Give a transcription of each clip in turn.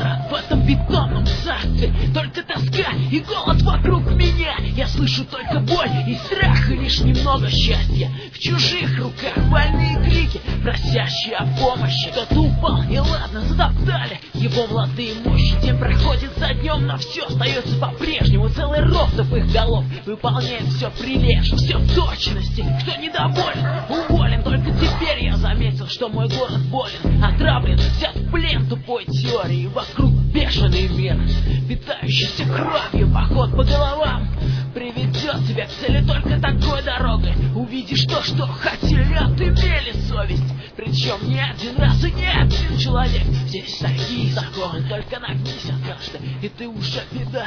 город в этом бетонном царстве. Только тоска и голод вокруг меня. Я слышу только боль и страх, и лишь немного счастья. В чужих руках больные крики, просящие о помощи. Кто-то упал, и ладно, затоптали его молодые мощи. День проходит за днем, но все остается по-прежнему. Целый ров тупых голов выполняет все прилежно, все в точности. Кто недоволен, уволен. Только теперь я заметил, что мой город болен, отравлен, взят в плен тупой теорией. Вокруг бешеный мир, питающийся кровью. Поход по головам приведет тебя к цели только такой дорогой. Увидишь то, что хотели, отымели совесть. Причем не один раз и не один человек. Здесь такие законы, только нагнись однажды, и ты уже беда.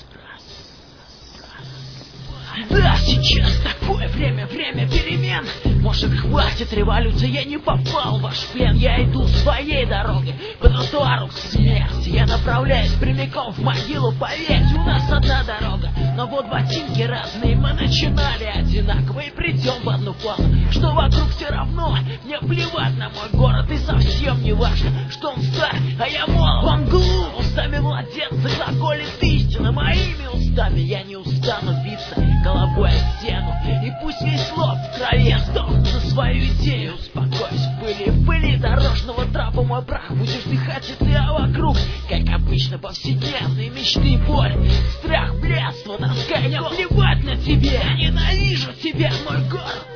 Да, сейчас такое время перемен. Может, хватит революции, я не попал в ваш плен. Я иду своей дорогой по тротуару к смерти. Я направляюсь прямиком в могилу, поверьте, у нас одна дорога. Но вот ботинки разные, мы начинали одинаково и придем в одну плану. Что вокруг все равно, мне плевать на мой город. И совсем не важно, что он стар, а я молод. Он глуп, устами младенца глаголит истина. Моими устами я не устану биться головой о стену. И пусть весь лоб в крови, я сдохну за свою идею. Успокойся в пыли дорожного трапа мой прах. Будешь дыхать, и ты, а вокруг, как обычно, повседневные мечты и боль. Страх, блядство, тоска, мне плевать на тебя. Я ненавижу тебя, мой город.